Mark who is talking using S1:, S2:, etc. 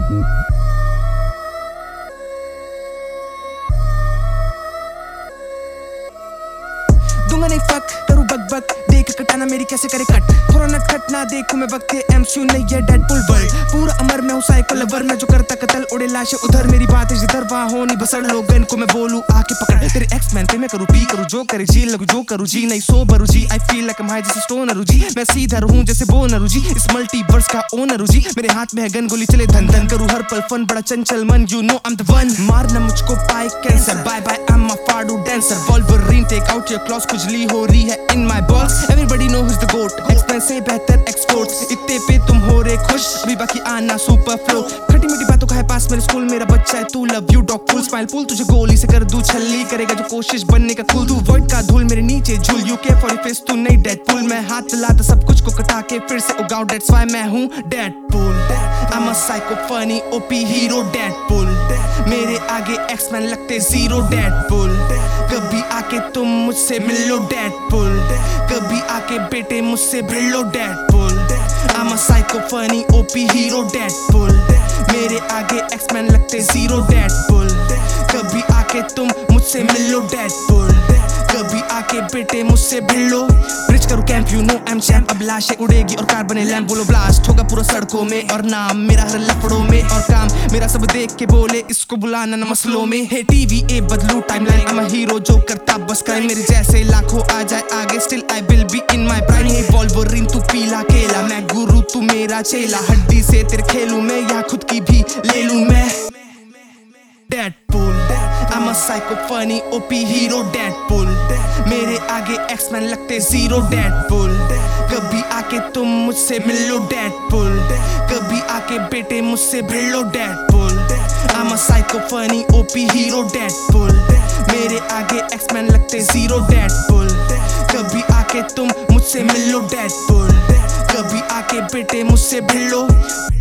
S1: दूंगा नहीं फक करूँ बक देख कटाना मेरी कैसे करे कट थोड़ा नटखट ना देखूं मैं वक्त है एमसीयू नहीं है डेडपुल वर्ल्ड पूरा अमर मैं हूँ साइकिल लवर मैं जो करता कत्ल उड़े लाशें उधर मेरी बात है जिधर वहाँ हो नहीं बसर लोगन को मैं बोलूँ आके पकड़ तेरे एक्स मैन पे मैं करूँ पी करूँ जो करे जी लगू जो करूँ जी नहीं सो बरू जी आई फील लाइक माय जैसे स्टोनर जी मैं सीधा रहूँ जैसे बोनर जी इस मल्टीवर्स का ओनर जी मेरे हाथ में है गन गोली चले धन धन करूँ हर पल फन बड़ा चंचल मन you know I am the one मारना मुझको पाए cancer bye bye I am a फाडू dancer Wolverine take out your claws खुजली हो रही है in my balls everybody know who is the goat expense से बेहतर एक्सपोर्ट्स इतने पे तुम हो रहे खुश अभी बाकी आना सुपर फ्लो खटी मीठी बातों का है पास मेरे स्कूल मेरा बच्चा है तू love you dog full smile pull तुझे गोली से कर दूं छल्ली करेगा जो कोशिश बनने का कूल तू वॉइड का धूल मेरे नीचे झूल यू के फॉर फेस तू नहीं डेडपुल मैं हाथ लाता सब कुछ को कटा के फिर से उगाऊं दैट्स व्हाई मैं हूं Deadpool I am a psycho funny OP hero Deadpool मेरे आगे एक्समैन लगते जीरो डेडपुल कभी आके तुम मुझसे मिल लो डेडपुल कभी आके बेटे मुझसे भिड़ लो Deadpool I am a psycho funny OP hero Deadpool मेरे आगे एक्समैन लगते जीरो डेडपुल कभी आके तुम मुझसे मिल लो डेडपुल कभी आके बेटे मुझसे भिड़ लो ब्रिज करूँ camp you know I am champ अब लाशें उड़ेगी और कार बने लैम्प बोलो ब्लास्ट होगा पूरा सड़कों में और नाम मेरा हर लफड़ों में और काम मेरा सब देख के बोले इसको बुलाना न मसलों में हे टीवी ए बदलू timeline I am a hero जो करता बस क्राइम मेरे जैसे लाखों आ जाए आगे still I will be in my prime hey Wolverine तू पीला केला मैं गुरु तू मेरा चेला हड्डी से तेरे खेलूं मैं यहाँ खुद की भी ले लूं मैं Deadpool I'm a psycho funny OP hero Deadpool मेरे आगे एक्समैन लगते जीरो डेडपुल कभी आके तुम मुझसे मिल लो डेडपुल कभी आके बेटे मुझसे भिड़ लो Deadpool I'm a psycho funny OP hero Deadpool मेरे आगे एक्समैन लगते जीरो डेडपुल कभी आके तुम मुझसे मिल लो डेडपुल कभी आके बेटे मुझसे भिड़ लो